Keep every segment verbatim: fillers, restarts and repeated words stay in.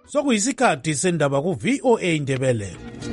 sokuyisikhathi sendaba ku-V O A Ndebele.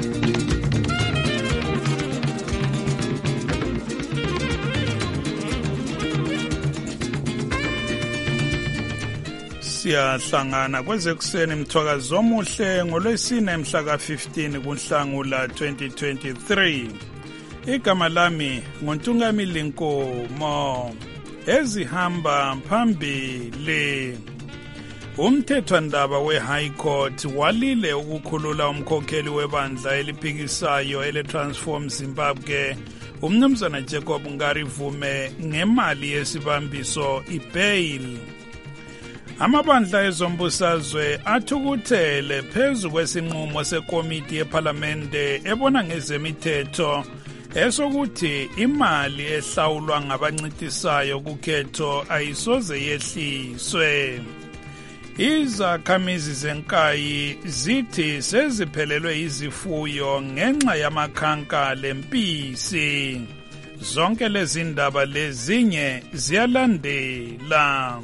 Siyahlangana kwezekuseni mthwakazi omuhle ngolwesine mhla ka fifteen kuNhlangula twenty twenty-three. Igama lami nguNtungamili Nkomo. Ezihamba phambili. Umthethwandaba we-High Court walile ukukhulula umkhokheli webandla eliphikisayo ele-Transform Zimbabwe umnumzana Jacob Ngarivume ngemali yesibambiso i-bail. Amabandla ezombusazwe athukuthele phezu kwesinqumo sekomiti yePhalamende ebona ngezemithetho esokuthi imali ehlawulwa ngabancitisayo kukhetho ayisoze yehliswe. Izakhamizi zenkayi zithi seziphelelwe izifuyo ngenxa yamakhanka lempisi. Zonke lezi ndaba lezinye ziyalandela.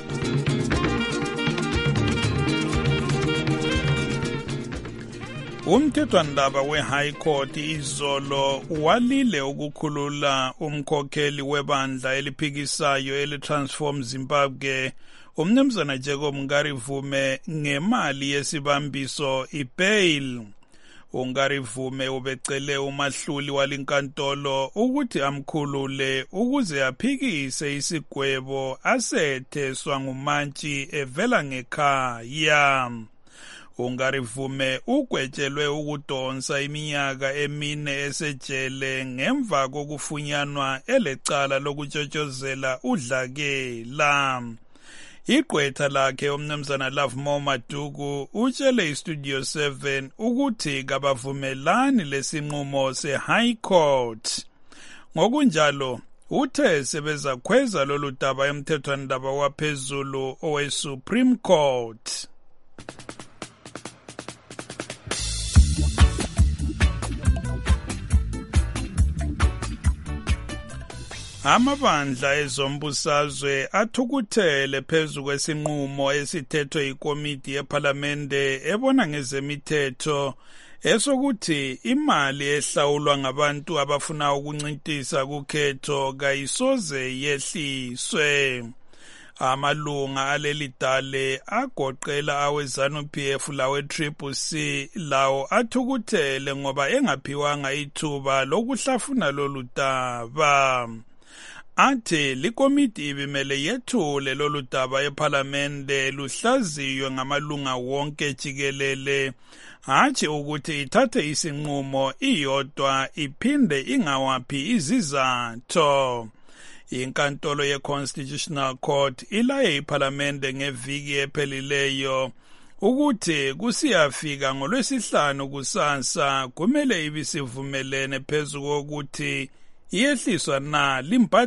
Umthethwandaba we-High Court izolo walile ukukhulula umkhokheli webandla eliphikisayo ele-Transform Zimbabwe umnumzana Jacob Ngarivume ngemali yesibambiso i-bail. uNgarivume ubecele umahluli walinkantolo ukuthi amkhulule ukuze aphikise isigwebo asetheswa ngumantshi evela ngekhaya. uNgarivume ugwetshelwe ukudonsa iminyaka emine esejele ngemva kokufunyanwa elecala lokutshotshozela udlakela. Igqwetha lakhe umnumzana Lovemore Maduku utshele iStudio seven ukuthi kabavumelani lesinqumo se-High Court. Ngokunjalo uthe sebezakhweza lolu daba emthethwandaba waphezulu owe-Supreme Court. Amabandla ezombusazwe athukuthele phezu kwesinqumo esithethwe ikomiti yePhalamende ebona ngezemithetho esokuthi imali ehlawulwa ngabantu abafuna ukuncintisa kukhetho kayisoze yehliswe. Amalunga aleli dale agoqela awe-ZANU P F lawe-Triple C lawo athukuthele ngoba engaphiwanga ithuba lokuhlafuna lolu daba. Athi likomiti ibimele yethule lolu daba ePhalamende luhlaziywe ngamalunga wonke jikelele, hatshi ukuthi ithathe isinqumo iyodwa iphinde ingawaphi izizatho. Inkantolo ye-Constitutional Court ilaye iPhalamende ngeviki ephelileyo ukuthi kusiyafika ngolwesihlanu kusasa kumele ibisivumelene phezu kokuthi iyehliswa na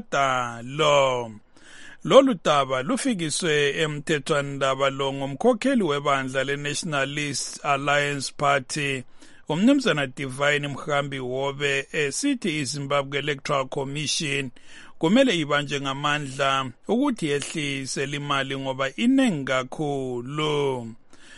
limbadalo. Lolu daba lufikiswe emthethwandaba lo ngumkhokheli webandla le-Nationalist Alliance Party umnumzana Divine Mhambi Hobe esithi iZimbabwe Electoral Commission kumele ibanje ngamandla ukuthi yehlise limali ngoba inengi kakhulu.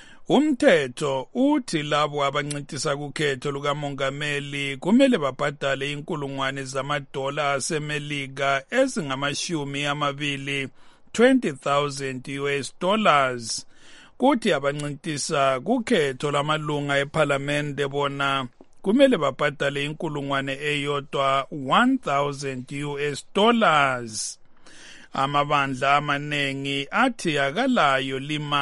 Umthetho uthi labo abancintisa kukhetho lukamongameli kumele babhadale inkulungwane zamadola asemelika ezingamashumi amabili twenty thousand U S dollars. Kuthi abancintisa kukhetho lamalunga ePhalamende bona kumele babhadale inkulungwane eyodwa one thousand U S dollars. Amabandla amanengi athi akalayo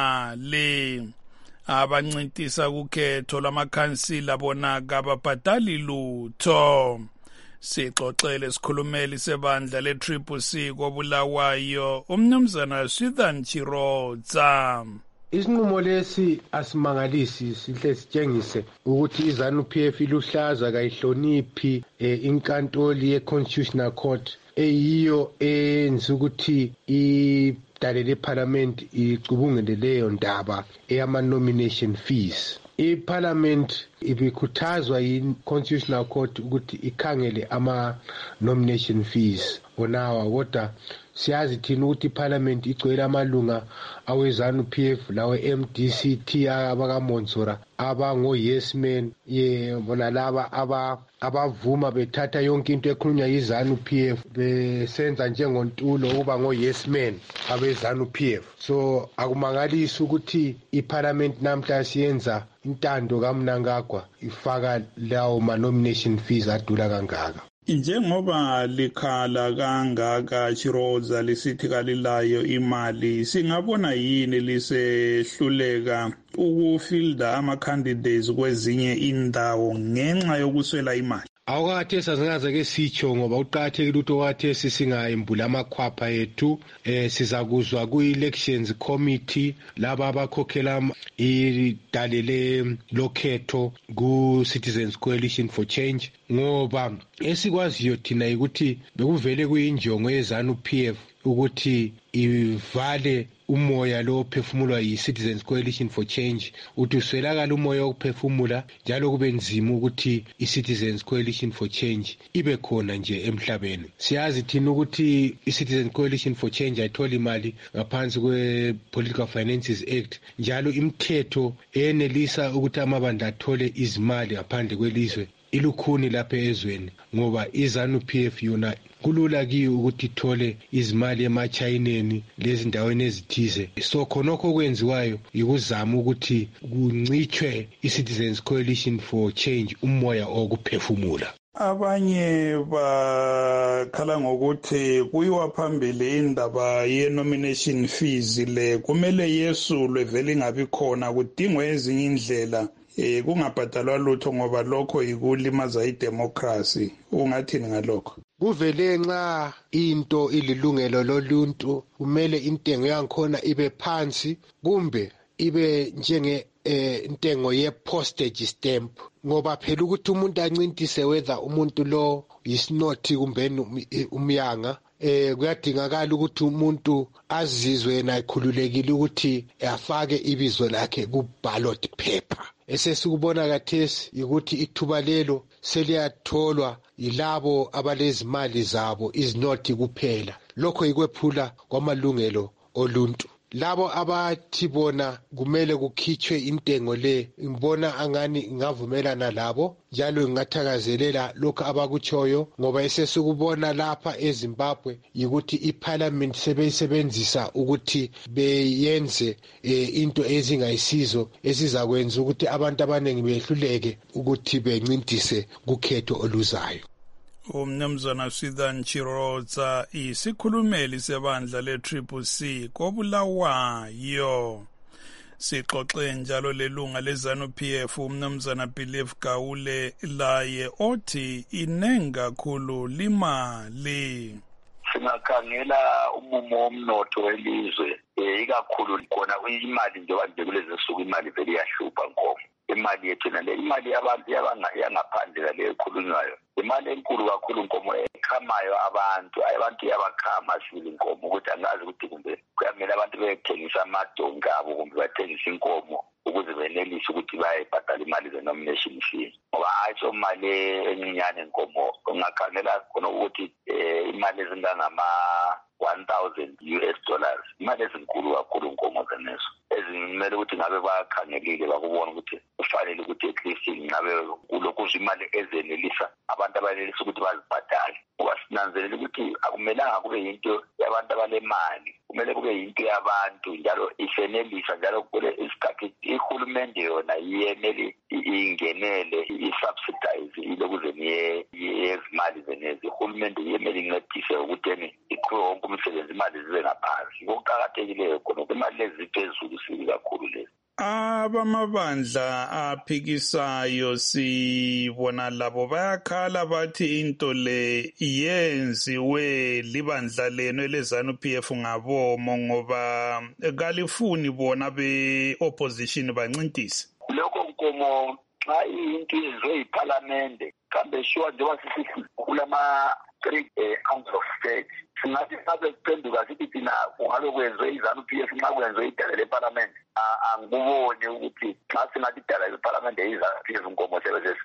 limali. Abancintisa kukhetho lamakhansila bona kababhadali lutho. Sixoxele sikhulumeli sebandla le-Triple C koBulawayo umnumzana Swithan Chirodza. Isinqumo lesi asimangalisi sihle sitshengise ukuthi iZANU P F iluhlaza kayihloniphi inkantolo ye-Constitutional Court eyiyo enza ukuthi idale leParliament icubungele leyo ndaba eyama-nomination fees. IParliament ibikhuthazwa yi-Constitutional Court ukuthi ikhangele ama-nomination fees onawa kodwa siyazi thina ukuthi iParliament igcwele amalunga awe-ZANU-P F lawe-M D C T abakaMonsora abango-yes men ye bona laba aba abavuma bethatha yonke into ekhulunywa yi-ZANU-P F besenza njengontulo ukuba ngo-yes men abe-ZANU-P F. So akumangalisi ukuthi iParliament namhla siyenza intando kaMnangagwa ifaka lawo ma-nomination fees adula kangaka. Njengoba likhala kangaka Chiroza lisithi kalilayo imali, singabona yini lisehluleka ukufilda ama-candidates kwezinye indawo ngenxa yokuswela imali? Awukathesi asingaze-ke sitsho ngoba uqakathekile ukuthi okwathesi singayembula amakhwapha ethu eh sizakuzwa ku-elections committee laba abakhokhela idalele lokhetho ku-Citizens Coalition for Change ngoba esikwaziyo thina ukuthi bekuvele kuyinjongo ye-ZANU-P F ukuthi ivale umoya lo ophefumulwa yi-Citizens Coalition for Change uthi uswelakala umoya wokuphefumula njalo kube nzima ukuthi i-Citizens Coalition for Change ibe khona nje emhlabeni. Siyazi thina ukuthi i-Citizens Coalition for Change ayithola imali ngaphansi kwe-Political Finances Act njalo imithetho enelisa ukuthi amabandla athole izimali ngaphandle kwelizwe ilukhuni lapha ezweni ngoba i-ZANU-P F yona kulula kiyo ukuthi ithole izimali emachayineni lezi ndaweni ezithize. So khonokho kwenziwayo ikuzama ukuthi kuncithwe i-Citizens Coalition for Change umoya okuphefumula. Abanye bakhala ngokuthi kuyiwa phambili indaba ye-nomination fees le kumele yesulwe vele ingabi khona kudingwe ezinye indlela eh kungabhadalwa lutho ngoba lokho yikulimaza idemocracy. Ungathini ngalokho? Kuvele nxa into ililungelo loluntu kumele intengo yankhona ibe phansi kumbe ibe njenge eh intengo ye postage stamp ngoba phela ukuthi umuntu ancintise whether umuntu lo isinothi kumbe umyanga eh kuyadingakala ukuthi umuntu azizwe yena ekhululekile ukuthi afake ibizo lakhe ku ballot paper. Esesikubona kathesi ukuthi ithuba lelo seliyatholwa yilabo abalezimali zabo izinothi kuphela. Lokho ikwephula kwamalungelo oluntu. Labo abathi bona kumele kukhitshwe intengo le ngibona angani ngavumelana labo njalo ngingathakazelela lokho abakuchoyo ngoba esesikubona lapha eZimbabwe yikuthi iParliament sebeyisebenzisa ukuthi beyenze e, into ezingayisizo esizakwenza ukuthi abantu abaningi behluleke ukuthi bencintise kukhetho oluzayo. Umnumzana Swithan Chiroza isikhulumeli sebandla le-Triple C kobulawayo. Sixoxe njalo lelunga le-ZANU-P F umnumzana Believe Gawule laye othi inengi kakhulu limali. Singakhangela umumo womnotho welizwe ikakhulu khona imali njengoba nje kulezi nsuku imali vele iyahlupha nkomo. Imali yethu nale imali yabantu yangaphandle le ekhulunywayo imali enkulu kakhulu nkomo ekhamayo abantu abantu yabakhama sibili inkomo ukuthi angazi ukuthi kumbe kuyamela abantu bethengisa amadonga abo kumbe bathengisa inkomo ukuze benelise ukuthi bayibhadala imali ze-nomination fee ngoba ayitho imali encinyane nkomo ungakhangela khona ukuthi imali ezingangama one thousand U S dollars imali ezinkulu kakhulu nkomo zenezo ezimele ukuthi ngabe bakhangelile bakubona ukuthi kufanele ukuthi at least ngabe kulokhu imali ezenelisa abantu abanelisa ukuthi bazibhadale ngoba sinanzelela ukuthi akumelanga kube yinto yabantu abanemali kumele kube yinto yabantu njalo isenelisa njalo kule isikhathi ihulumende yona yemele ingenele i-subsidize ilokuze yezimali zenezi ihulumende yemele incedise ukuthi ikhulu wonke umsebenzi imali zibe ngaphansi okuqakathekileyo khona imali lezi ziphezulu sili kakhulu lezi. Abamabandla aphikisayo sibona labo bayakhala bathi into le yenziwe libandla leno leZANU-P F ngabomo ngoba kalifuni bona be-opposition bancintise. Lokho nkomo xa into yenziwe yiParliament kambe sure njengoba sisithi kulama strict uh, arms of state. Singathi sabe kuphenduka sithi thina kungabe kwenziwe i-ZANU-P F nxa kwenziwe idala leparlament angikuboni ukuthi xa singathi idala leparlament i-ZANU-P F inkomo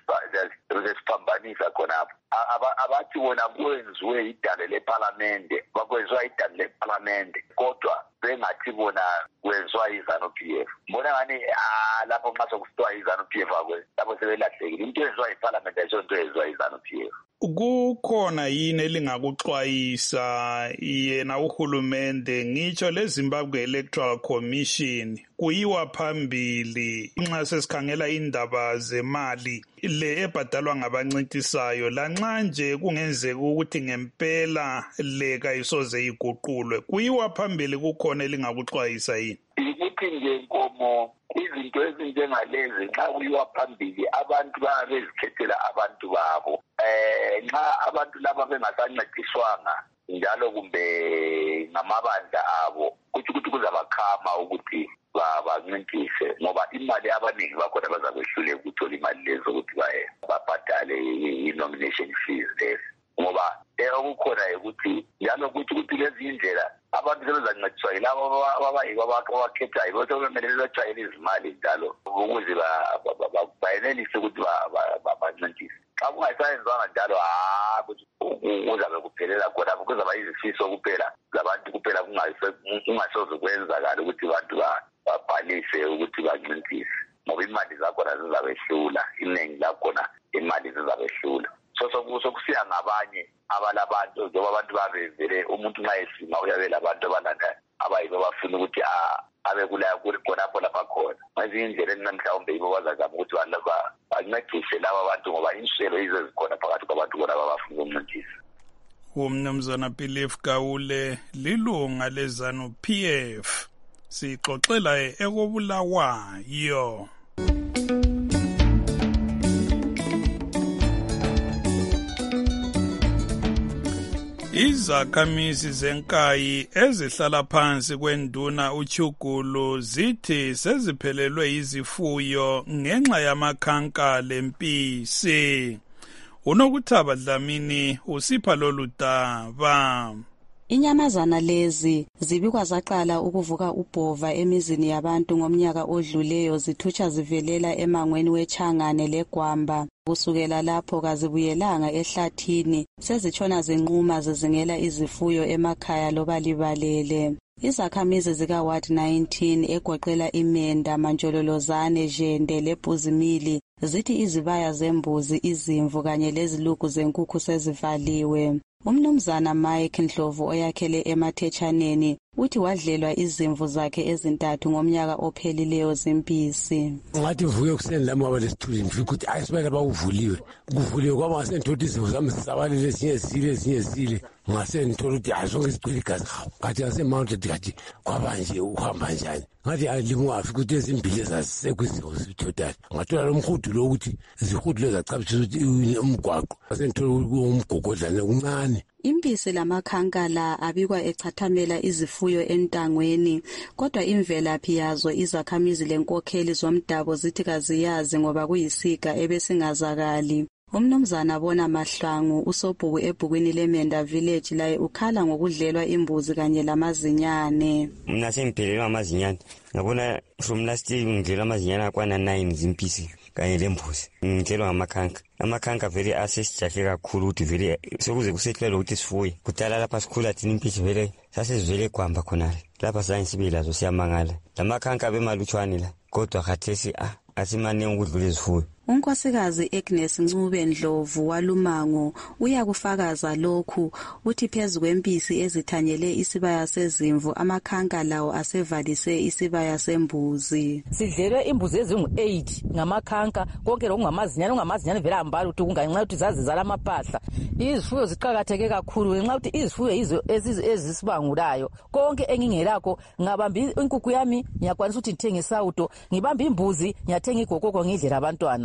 sebezesiphambanisa khonapho. Abathi bona kwenziwe idala leparlament bakwenziwa idala leparlament kodwa bengathi bona kwenziwa i-ZANU-P F. Mbona ngani lapho nxa sokusithiwa i-ZANU-P F akwe lapho sebelahlekile into eyenziwa iparlament ayisho into eyenziwa i-ZANU-P F. Kukhona yini elingakuxwayisa yena uhulumende ngitsho leZimbabwe Electoral Commission kuyiwa phambili nxa sesikhangela indaba zemali le ebhadalwa ngabancitisayo lanxa nje kungenzeka ukuthi ngempela le kayisoze iguqulwe kuyiwa phambili kukhona elingakuxwayisa yini? Ukuthi nje nkomo izinto ezinjengalezi nxa kuyiwa phambili abantu bayabezikhethela abantu babo. Eh nxa abantu laba bengasancediswanga njalo kumbe ngamabandla abo kuthi ukuthi kuzabakhama ukuthi bancintise ngoba imali abaningi bakhona bazakwehluleka ukuthola imali lezo ukuthi babhadale i-nomination fees lezi ngoba okukhona ukuthi njalo kuthi ukuthi lezi indlela abantu sebezancediswa yilabo abayibo abakhethayo bose kumele bajwayele izimali njalo ukuze bayenelise ukuthi bancintise. Xa kungasayenzwanga njalo ha kuzabe kuphelela khona kuzaba izifiso kuphela zabantu kuphela kungasoze kwenzakala ukuthi abantu babhalise ukuthi bancintise ngoba imali zakhona zizabehlula iningi lakhona imali zizabehlula. So sokusiya ngabanye abalabantu njengoba abantu babevele umuntu nxa esima uyabe labantu abalanda abayibo bafuna ukuthi abe kulaya kuri khonapho lapha khona ngezinye indlela enamhlawumbe yibo bazazama ukuthi bancedise laba abantu ngoba inswelo yizo ezikhona phakathi kwabantu bona abafuna ukuncedisa. Umnumzana Philip Gawule lilunga leZANU-P F sixoxela ekobulawayo. Izakhamizi zenkayi ezihlala phansi kwenduna uChugulu zithi seziphelelwe izifuyo ngenxa yamakhanka lempisi. Unokuthaba Dlamini usipha lolu daba. Inyamazana lezi zibikwa zaqala ukuvuka ubhova emizini yabantu ngomnyaka odluleyo zithutsha zivelela emangweni weChangane leGwamba. Kusukela lapho kazibuyelanga ehlathini sezitshona zinquma zizingela izifuyo emakhaya loba libalele. Izakhamizi zika Ward nineteen egoqela iMenda, Manjololozane, Jende leBhuzimili zithi izibaya zembuzi, izimvu kanye lezilugu zenkukhu sezivaliwe. Umnumzana Mike Ndlovu oyakhele eMathetshaneni uthi wadlelwa izimvu zakhe ezintathu ngomnyaka ophelileyo zimpisi. Ngathi vuke kuseni lami waba lesithuli ngifika ukuthi ayisibeka bakuvuliwe kuvuliwe kwaba ngasenthola izimvu zami zisabalile ezinye zile ezinye zile ngasenthola ukuthi hayi zonke zigcwele igazi ngathi ngasemounted kathi kwabanje uhamba njani ngathi alingafi ukuthi ezimbili ezazisekho izimvu zithotayo ngathola lo mhudu lo ukuthi zihudu lezacabisa ukuthi umgwaqo ngasenthola umgogodlana uncane. Impisi lamakhanka la abikwa echathamela izifuyo entangweni kodwa imvelaphi yazo izakhamizi lenkokheli zomdabo zithi kaziyazi ngoba kuyisiga ebesingazakali. Umnumzana Bona Mahlangu usobhuku ebhukwini leMenda Village laye ukhala ngokudlelwa imbuzi kanye lamazinyane. Mina sengiphelelwa amazinyane ngabona from last year ngidlelwa amazinyane akwana nine zimpisi kanye lembuzi ngidlelwa ngamakhanka. Amakhanka vele asesijahle kakhulu ukuthi vele sokuze kusehlelo ukuthi sifuye kudala lapha sikhula thina impisi vele sasezivele eGwamba khonale lapha zange sibe lazo siyamangala lamakhanka bemalutshwane la kodwa khathesi ah asimane ukudlula izifuyo. Unkosikazi Agnes Ncube Ndlovu walumango uyakufakaza lokhu uthi phezulu kwempisi ezithanyele isibaya sezimvu amakhanka lawo asevalise isibaya sembuzi. Sidlelwe imbuzi ezingu eight ngamakhanka konke lokungamazinyane ongamazinyane vele ambala ukuthi kunganxa ukuthi zazizala amapahla. Izifuyo ziqhakatheke kakhulu ngenxa ukuthi izifuyo yizo ezisibangulayo. Konke engingelakho ngabamba inkukhu yami ngiyakwanisa ukuthi ngithenge isawudo ngibamba imbuzi ngiyathenga igokoko ngidlela abantwana.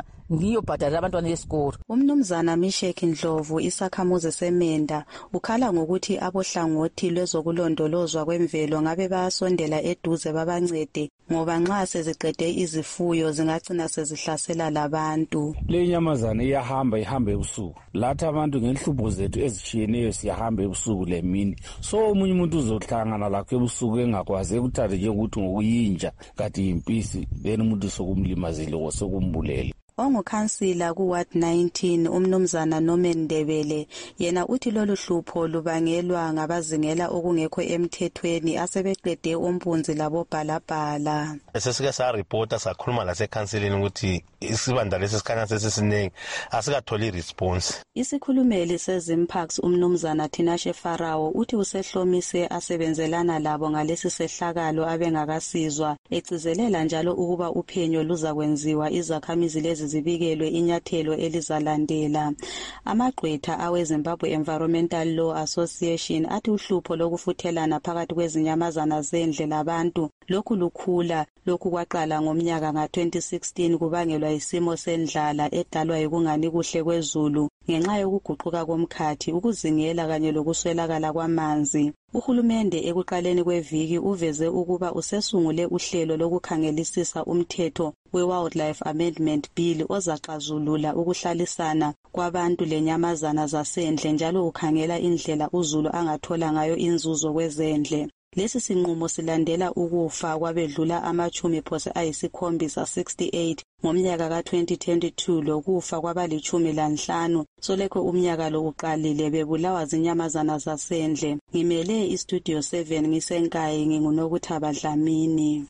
ngiyobhadala abantwana besikolo. Umnumzana Mishek Ndlovu isakhamuzi semenda ukhala ngokuthi abohlangothi lwezokulondolozwa kwemvelo ngabe bayasondela eduze babancede ngoba nxa seziqede izifuyo zingagcina sezihlasela labantu. Le nyamazana iyahamba ihambe ebusuku. Lathi abantu ngenhlupho zethu ezitshiyeneyo siyahamba ebusuku lemini. So umunye umuntu uzohlangana lakho ebusuku engakwazi ukuthatha nje ukuthi ngokuyinja kati impisi bene umuntu sokumlimazile osokumbulele. Ongukhansila kuward nineteen umnumzana Norman Ndebele yena uthi lolu hlupho lubangelwa ngabazingela okungekho emthethweni asebeqede umpunzi labo bhalabhala. Sesike sa reporta sakhuluma la sekhansilini ukuthi isibanda lesikhanya sesisinengi asikatholi response. Isikhulumeli seZimpax umnumzana Tinashe Farao uthi usehlomise asebenzelana labo ngalesi sehlakalo abengakasizwa ecizelela njalo ukuba uphenyo luzakwenziwa izakhamizi lezi zibikelwe inyathelo elizalandela. Amagqwetha aweZimbabwe Environmental Law Association athi uhlupho lokufuthelana phakathi kwezinyamazana zendle labantu lokhu lukhula lokhu kwaqala ngomnyaka nga twenty sixteen kubangelwa isimo sendlala edalwa yikungani kuhle kwezulu ngenxa yokuguquka komkhathi ukuzingela kanye lokuswelakala kwamanzi. Uhulumende ekuqaleni kweviki uveze ukuba usesungule uhlelo lokukhangelisisa umthetho we-Wildlife Amendment Bill ozaxazulula ukuhlalisana kwabantu lenyamazana zasendle njalo ukhangela indlela uzulu angathola ngayo inzuzo kwezendle. Lesi sinqumo silandela ukufa kwabedlula amachumi phose ayisikhombisa sixty-eight ngomnyaka ka twenty twenty-two lokufa kwabalichumi lanhlanu solekho umnyaka lo uqalile bebulawa zinyamazana zasendle. Ngimele istudio seven ngisenkayi ngingunokuthaba Dlamini.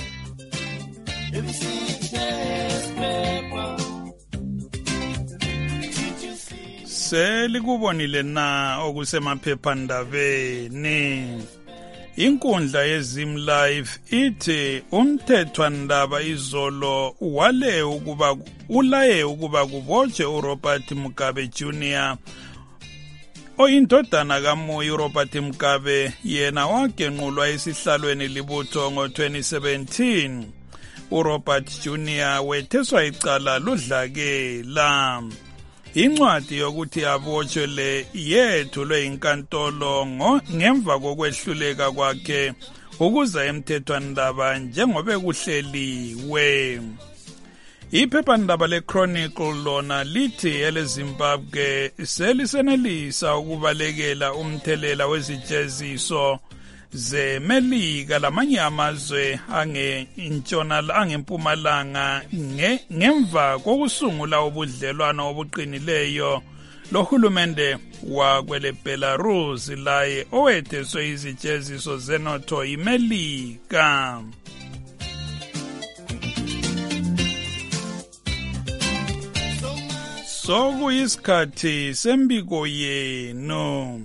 Selikubonile na okusemaphephandabeni. Inkundla yeZim Live ithi umthethwandaba izolo wale ukuba ulaye ukuba kubotshwe uRobert Mugabe Junior oyindodana kaMoyo. uRobert Mugabe yena wagenqulwa esihlalweni libutho ngo twenty seventeen. uRobert Junior wetheswa icala ludlakela. Incwadi yokuthi abotshwe le yethulwe inkantolo ngemva kokwehluleka kwakhe ukuza emthethwandaba njengoba kuhleliwe. Iphephandaba leChronicle lona lithi eleZimbabwe selisenelisa ukubalekela umthelela wezijeziso zeMelika lamanye amazwe angentshonalanga angempumalanga ngemva kokusungula ubudlelwano obuqinileyo lohulumende wakwele Belarus laye owetheswe izijeziso zenotho iMelika. Sokuyisikhathi sembiko yenu.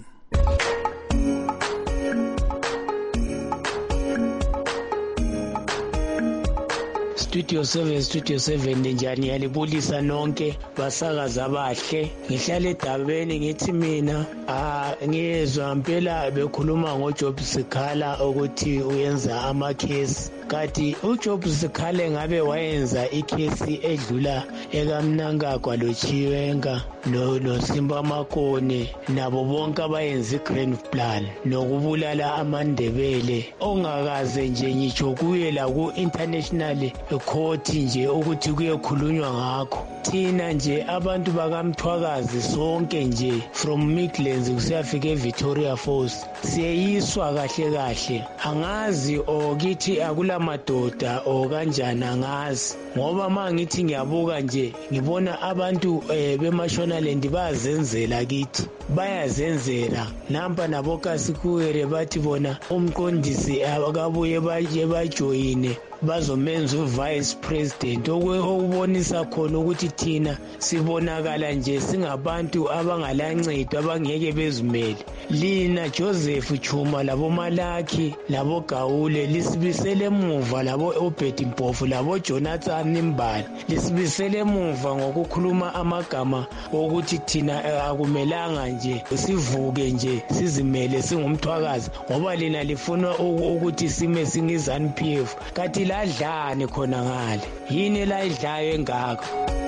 Studio seven Studio seven njani yalibulisa nonke basakaza abahle. Ngihlala eDabeni ngithi mina ah ngiyezwa impela bekhuluma ngoJob Sikhala ukuthi uyenza amakhesi. Kati uJob Sikhala ngabe wayenza ikhesi edlula ekamnankagwa loChiwenga no no Simba Makone nabo bonke abayenza iGrand Plan nokubulala amandebele ongakaze nje ngitsho kuye la ku international court nje ukuthi kuyekhulunywa ngakho. Thina nje abantu bakamthwakazi sonke nje from Midlands kusiyafika eVictoria Falls siyeyiswa kahle kahle. Angazi okithi akula madoda okanjani angazi ngoba mangithi ngiyabuka nje ngibona abantu eh, beMashonaland bazenzela kithi bayazenzela nampa nabokasikuwere bathi bona umqondisi akabuye baye bajoyine bazomenza uvice president okubonisa khona ukuthi thina sibonakala nje singabantu abangalancedo abangeke bezimele. Lina Joseph Chuma labo Malaki labo Gawule lisibisele emuva labo Obed Mpofu labo Jonathan Mbali lisibisele emuva ngokukhuluma amagama ukuthi thina akumelanga nje sivuke nje sizimele singumthwakazi ngoba lina lifuna ukuthi sime singiza N P F kati ladlani khona ngale yini la idlayo engaka.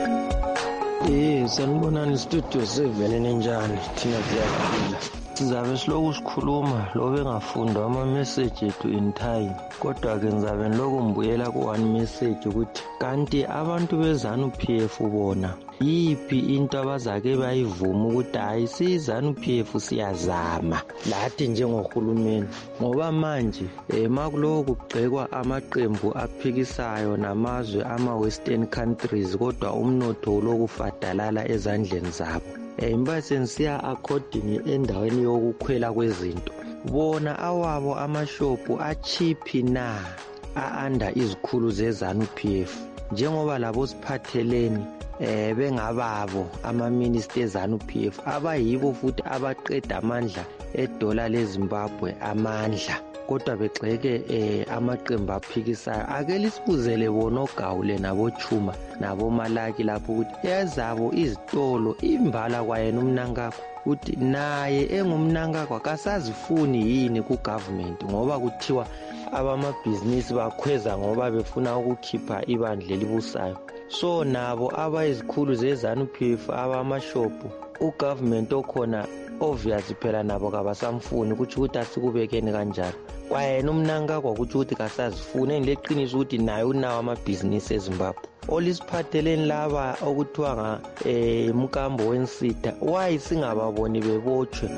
Eh sanibonani studio seven ninjani thina siyaphila. Sizabe siloku sikhuluma lo bengafunda ama message ethu in time kodwa ke ngizabe ngiloku mbuyela ku one message ukuthi kanti abantu bezanu P F bona yipi into abazake bayivuma ukuthi hayi sizanu P F siyazama lathi njengohulumeni ngoba manje emakuloku kugxekwa amaqembu aphikisayo namazwe ama western countries kodwa umnotho lokufadalala ezandleni zabo. Imbase nsiya according endaweni yokukhwela kwezinto bona awabo amashopu achipi na aanda izikhulu zezanu P F njengoba labo siphatheleni eh bengababo ama ministers zanu P F abayibo futhi abaqeda amandla edola leZimbabwe amandla kodwa begxeke eh amaqembu aphikisayo ake lisibuzele bona ogawule nabo Chuma nabo Malaki lapho ukuthi ezabo izitolo imbala kwayena umnankakho uthi naye engumnankakho akasazifuni yini ku government ngoba kuthiwa abamabhizinisi bakhweza ngoba befuna ukukhipha ibandla elibusayo. So nabo abayizikhulu zezanu P F abamashopu ugovernment okhona obviously phela nabo kabasamfuni ukuthi ukuthi asikubekeni kanjalo kwayena umnankakho ukuthi ukuthi kasazifuni engileqiniso ukuthi naye unawo amabhizinisi eZimbabwe olisiphatheleni laba okuthiwa nga eh Mkambo wensita why singababoni bebotshwe.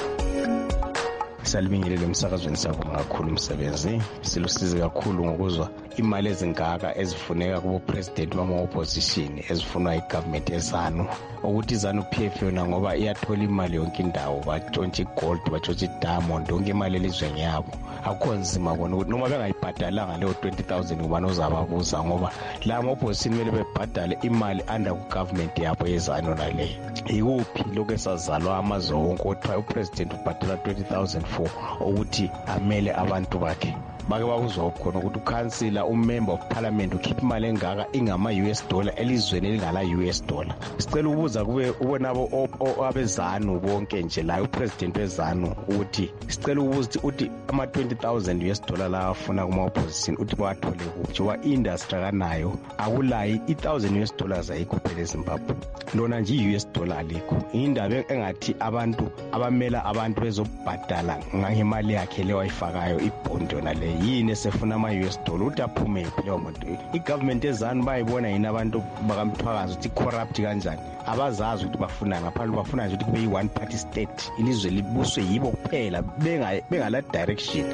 Salibingelele emsakazweni sakho ngakhulu umsebenzi silusize kakhulu ngokuzwa imali ezingaka ezifuneka kubo president wama opposition ezifunwa igovernment ezanu ukuthi izanu P F yona ngoba iyathola imali yonke indawo batshontshe gold batshontshe diamond yonke imali elizweni yabo akho nzima bona ukuthi noma bengayibhadalanga leyo twenty thousand ubani ozababuza ngoba la ama opposition mele bebhadale imali under ku government yabo yezanu naleyo ikuphi lokho esazalwa amazwe wonke othiwa upresident ubhadala twenty thousand for ukuthi amele abantu bakhe bake bakuzwa khona ukuthi ukansila umember of parliament ukhipha imali engaka ingama U S dollar elizweni elingala U S dollar. Sicela ukubuza kube ubonabo abezanu bonke nje la upresident wezanu ukuthi sicela ukubuza uthi ama twenty thousand U S dollar la afuna kuma opposition uthi bathole kuphi wa industry kanayo akulayi one thousand U S dollars ayikho phela eZimbabwe lona nje U S dollar alikho indaba engathi abantu abamela abantu bezobhadala ngemali yakhe le wayifakayo ibond yona le yini esefuna ama U S dollar uthi aphume leyo muntu igovernment ezanu bayibona yini abantu bakamthwakazi ukuthi corrupt kanjani abazazi ukuthi bafuna ngaphandle bafuna nje ukuthi kube yi one party state ilizwe libuswe yibo kuphela benga bengala direction.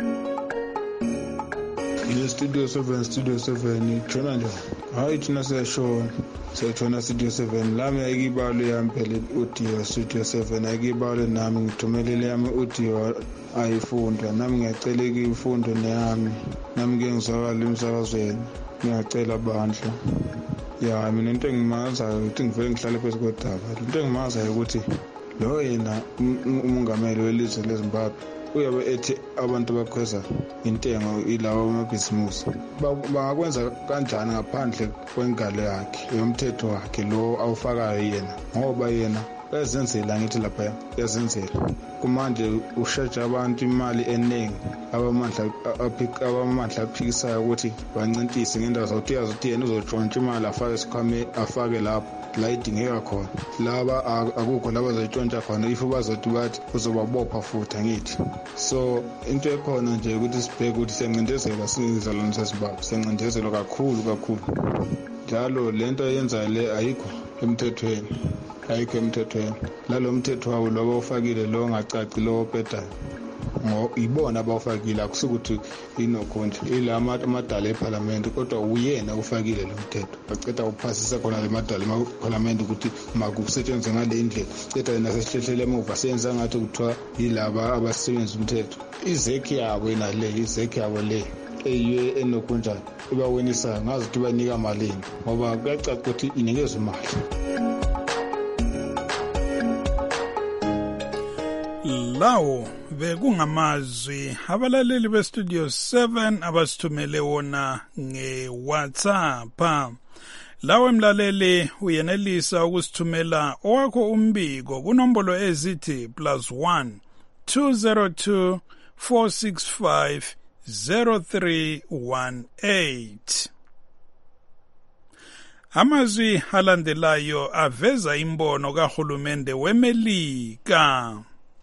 Ile studio seven studio seven jona nje hayi thina siyashona siyashona studio seven lami ayikibalo yampela audio studio seven ayikibalo nami ngithumelele yami audio ayifundwa nami ngiyacela ifundo neyami nami ke ngizwakala emsakazweni ngiyacela bandla ya mina into engimazayo ukuthi ngivele ngihlale phezu kodaba into engimazayo ukuthi lo yena umongameli welizwe leZimbabwe uyabe ethi abantu bakhweza intengo ilawo amabhizinisi bangakwenza kanjani ngaphandle kwengalo yakhe yomthetho wakhe lo awufakayo yena ngoba yena ezenzela ngithi lapha yazenzela kumanje ushaja abantu imali eningi abamandla aphika abamandla aphikisayo ukuthi bancintise ngendawo zokuthi yazothi yena uzotshontsha imali afake isikhwame afake lapho la idingeka khona laba akukho laba bazotshontsha khona if bazothi bathi uzobabopha futhi ngithi so into ekhona nje ukuthi sibheke ukuthi siyancindezela sizalwane saSimbabwe siyancindezela kakhulu kakhulu njalo lento yenza le ayikho emthethweni ayikho emthethweni lalo mthetho wawo lo ufakile lo ngacaci lo bhedayo ngo ibona abawufakile akusukuthi inokhonje ilama amadala eParliament kodwa uyena ufakile lo mthetho baceda uphasisa khona le madala eParliament ukuthi makusetshenzwe ngale indlela ceda yena sesihlehlele emuva senza ngathi kuthiwa yilaba abasebenza umthetho izeki yabo yena le izeki yabo le eyiwe enokhonjana ibawenisa ngazi ukuthi banika malini ngoba kuyacaca ukuthi inikezwe imali. Lawo bekungamazwi abalaleli bestudio seven abasithumele wona ngeWhatsApp. Lawo emlaleli uyenelisa ukusithumela owakho umbiko kunombolo ezithi plus one two zero two four six five zero three one eight. Amazwi alandelayo aveza imbono kahulumende weMelika.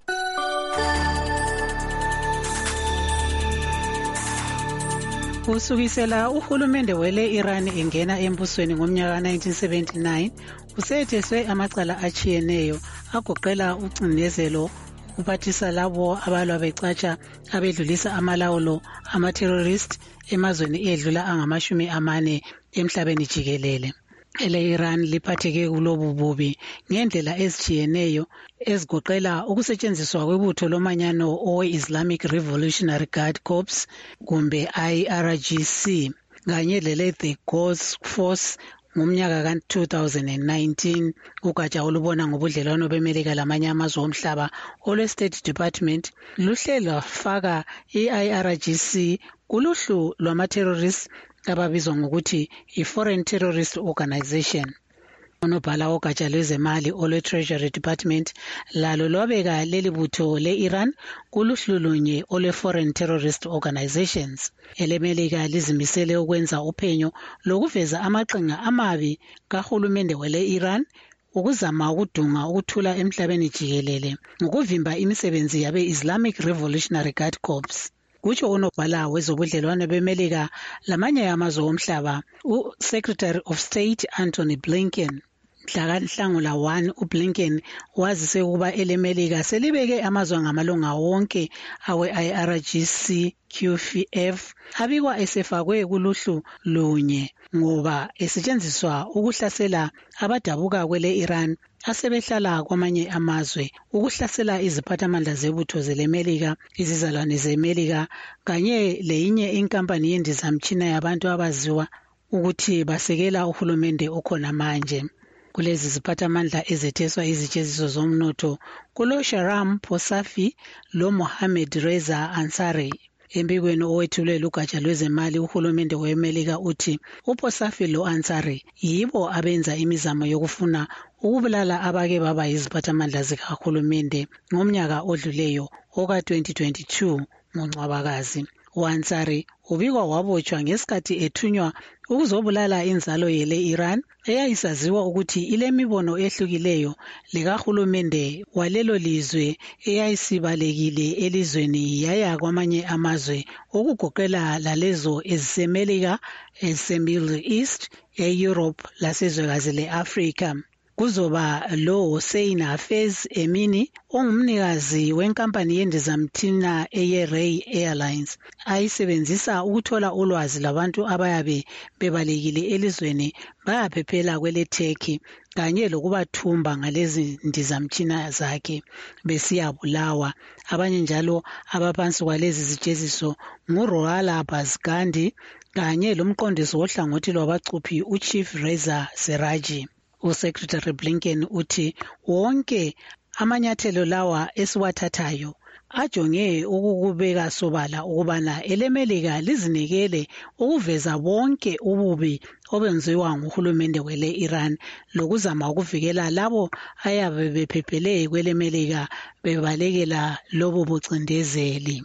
Kusukisela uhulumende wele Iran engena embusweni ngomnyaka nineteen seventy-nine, usetheswe amacala achiyeneyo agoqela ucinezelo uphathisa labo abalwa becatsha abedlulisa amalawulo ama-terrorist emazweni edlula angamashumi amane emhlabeni jikelele. Ele Iran liphatheke kulobu bubi ngendlela ezichiyeneyo ezigoqela ukusetshenziswa kwebutho lomanyano owe-Islamic Revolutionary Guard Corps kumbe I R G C kanye le-The Quds Force ngomnyaka ka two thousand nineteen. Ugatsha olubona ngobudlelwano beMelika lamanye amazwe omhlaba olwe-State Department luhle lwafaka i-I R G C kuluhlu lwama-terrorists ababizwa ngokuthi i-Foreign Terrorist Organization. Unobhala wogatsha lwezemali olwe-Treasury Department lalo lwabeka leli butho le-Iran kuluhlu lunye olwe-Foreign Terrorist Organizations. EleMelika lizimisele ukwenza uphenyo lokuveza amaqhinga amabi kahulumende wele-Iran ukuzama ukudunga ukuthula emhlabeni jikelele ngokuvimba imisebenzi yabe-Islamic Revolutionary Guard Corps. Kutsho unobhala wezobudlelwano beMelika lamanye amazwe omhlaba u-Secretary of State Antony Blinken. Mhla Nhlangula one uBlinken wazise ukuba eleMelika selibeke amazwe ngamalunga wonke awe-I R G C Q F F abikwa esefakwe kuluhlu lunye ngoba esetshenziswa ukuhlasela abadabuka kwele Iran asebehlala kwamanye amazwe, ukuhlasela iziphathamandla zebutho zeleMelika, izizalwane zeMelika kanye leyinye inkampani yendizamtshina yabantu abaziwa ukuthi basekela uhulumende okhona manje. Kulezi ziphathamandla ezetheswa izitsheziso zomnotho kulo Shahram Posafi lo Mohammed Reza Ansari. Embikweni owethulwe lugatsha lwezemali uhulumende weMelika uthi uPosafi lo Ansari yibo abenza imizamo yokufuna ukubulala abake baba yiziphathamandla zikahulumende ngomnyaka odluleyo oka twenty twenty-two ngoNcwabakazi. U-Ansari ubikwa wabotshwa ngesikhathi ethunywa ukuzobulala inzalo yele Iran eyayisaziwa ukuthi ilemibono ehlukileyo likahulumende walelo lizwe eyayisibalekile elizweni yaya kwamanye amazwe okugoqela lalezo eziseMelika, eziseMiddle East, e-Europe lasezwekazi le-Afrika. Kuzoba lo Hossein Hafez Emini ongumnikazi wenkampani yendizamthina eye-Ray Airlines ayisebenzisa ukuthola ulwazi labantu abayabe bebalekile elizweni bayaphephela kwele Turkey kanye lokubathumba ngalezi ndizamthina zakhe besiyabulawa. Abanye njalo abaphansi kwalezi zitsheziso nguRohala Bazgandi kanye lomqondisi wohlangothi lwabacuphi uChief Reza Seraji. U-Secretary Blinken uthi wonke amanyathelo lawa esiwathathayo ajonge ukukubeka sobala ukubana eleMelika lizinikele ukuveza bonke ububi obenziwa nguhulumende wele Iran lokuzama ukuvikela labo ayabe bephephele kweleMelika bebalekela lobo bucindezeli.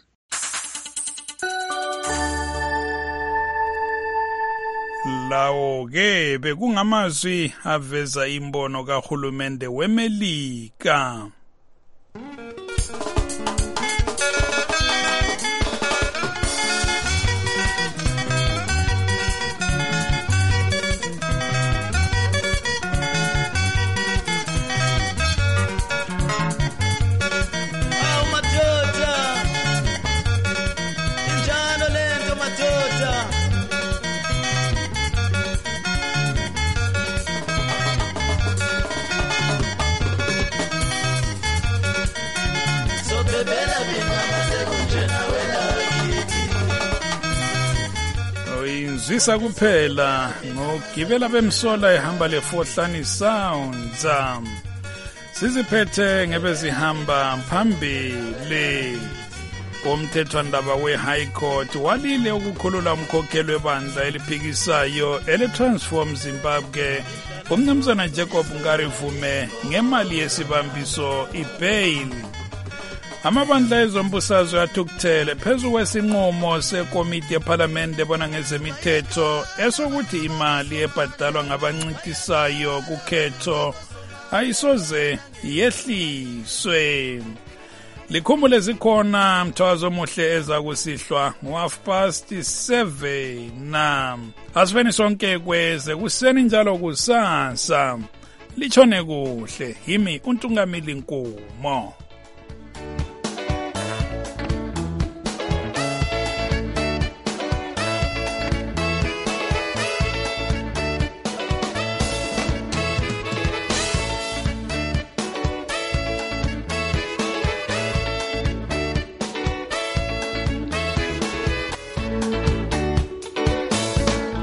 Lawo ke bekungamazwi aveza imbono kahulumende weMelika. Zwisa kuphela ngogibela bemsola ehamba lefohlani sounds. Siziphethe ngebezihamba phambili. Umthethwandaba we-High Court walile ukukhulula umkhokheli webandla eliphikisayo ele-Transform Zimbabwe umnumzana Jacob Ngarivume ngemali yesibambiso i-bail. Amabandla ezombusazwe athukuthele phezu kwesinqumo sekomiti yephalamende ebona ngezemithetho esokuthi imali ebhadalwa ngabancintisayo kukhetho ayisoze yehliswe. Likhumbule zikhona mthwazo omuhle eza kusihlwa ngo-half past seven na asifeni sonke kweze kuseni njalo kusasa. Lichone kuhle, yimi uNtungamili Nkumo.